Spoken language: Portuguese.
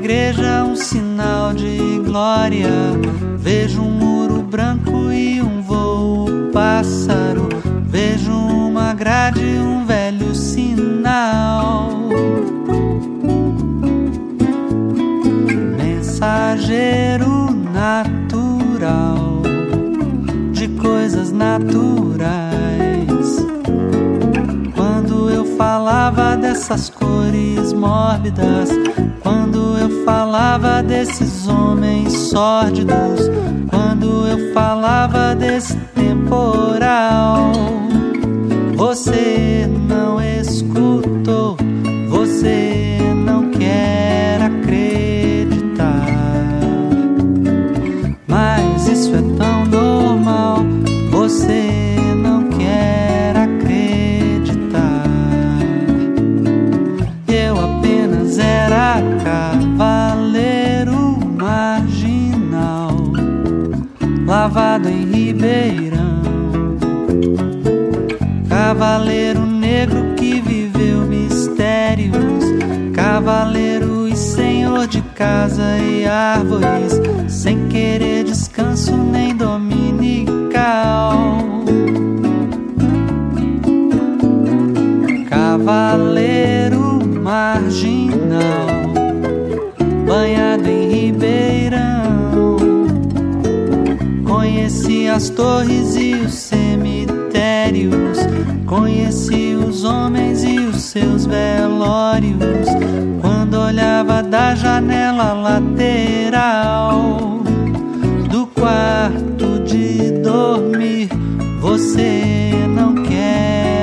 igreja um sinal de glória. Vejo um muro branco e um voo pássaro. Vejo uma grade, um velho sinal. Mensageiro natural de coisas naturais. Quando eu falava dessas cores mórbidas, quando eu falava desses homens sórdidos, quando eu falava desse temporal, você não escutou, você não quer acreditar. Mas isso é tão normal, você não quer acreditar. Eu apenas era cavaleiro marginal, lavado em Ribeirão. Cavaleiro negro que viveu mistérios, cavaleiro e senhor de casa e árvores, sem querer descanso nem dominical. Cavaleiro marginal, banhado em Ribeirão. Conheci as torres e os cemitérios, conheci os homens e os seus velórios. Quando olhava da janela lateral do quarto de dormir, você não quer